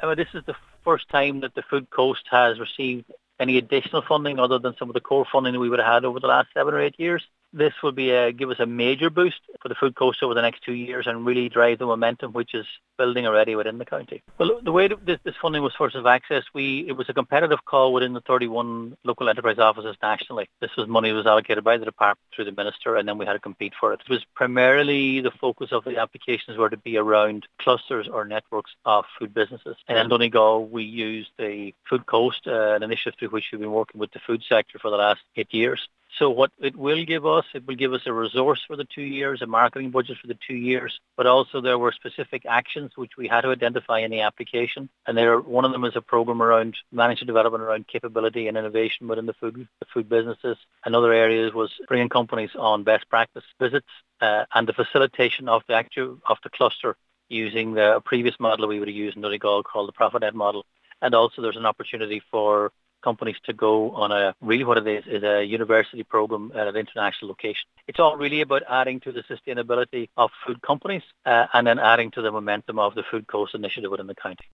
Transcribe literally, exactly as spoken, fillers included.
Uh, this is the first time that the Food Coast has received any additional funding other than some of the core funding that we would have had over the last seven or eight years. This will be a, give us a major boost for the Food Coast over the next two years and really drive the momentum which is building already within the county. Well, the way that this, this funding was first of access, we it was a competitive call within the thirty-one local enterprise offices nationally. This was money that was allocated by the department through the minister, and then we had to compete for it. It was primarily the focus of the applications were to be around clusters or networks of food businesses. And in Donegal, we used the Food Coast, uh, an initiative through which we've been working with the food sector for the last eight years. So what it will give us, it will give us a resource for the two years, a marketing budget for the two years, but also there were specific actions which we had to identify in the application. And there, one of them is a program around management development around capability and innovation within the food, the food businesses. Another area was bringing companies on best practice visits uh, and the facilitation of the actual of the cluster using the previous model we would have used in Donegal called the ProfitNet model. And also there's an opportunity for companies to go on a, really what it is, is a university program at an international location. It's all really about adding to the sustainability of food companies uh, and then adding to the momentum of the Food Coast initiative within the county.